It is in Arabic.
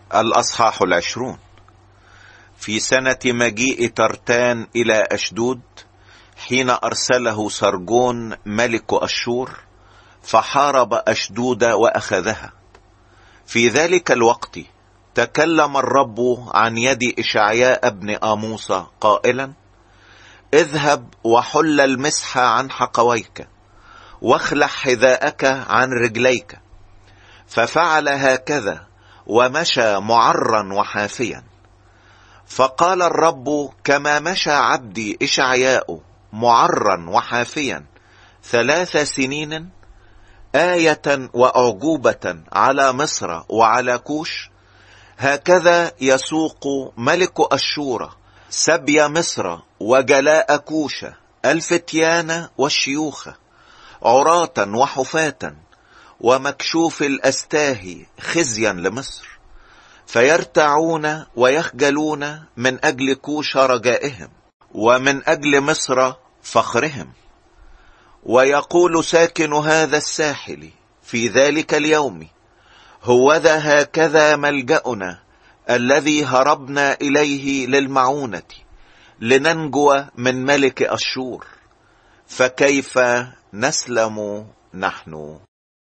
الأصحاح 20. في سنة مجيء ترتان إلى أشدود، حين أرسله سرجون ملك أشور فحارب أشدود وأخذها. في ذلك الوقت تكلم الرب عن يد إشعياء بن آموس قائلا: اذهب وحل المسح عن حقويك واخلع حذاءك عن رجليك. ففعل هكذا ومشى معرا وحافيا. فقال الرب: كما مشى عبدي إشعياء معرا وحافيا 3 سنين آية وأعجوبة على مصر وعلى كوش، هكذا يسوق ملك أشور سبي مصر وجلاء كوش الفتيان والشيوخ عراة وحفاة ومكشوف الأستاه خزيا لمصر، فيرتعون ويخجلون من أجل كوش رجائهم ومن أجل مصر فخرهم. ويقول ساكن هذا الساحل في ذلك اليوم: هوذا هكذا ملجأنا الذي هربنا إليه للمعونة لننجو من ملك أشور، فكيف نسلم نحن؟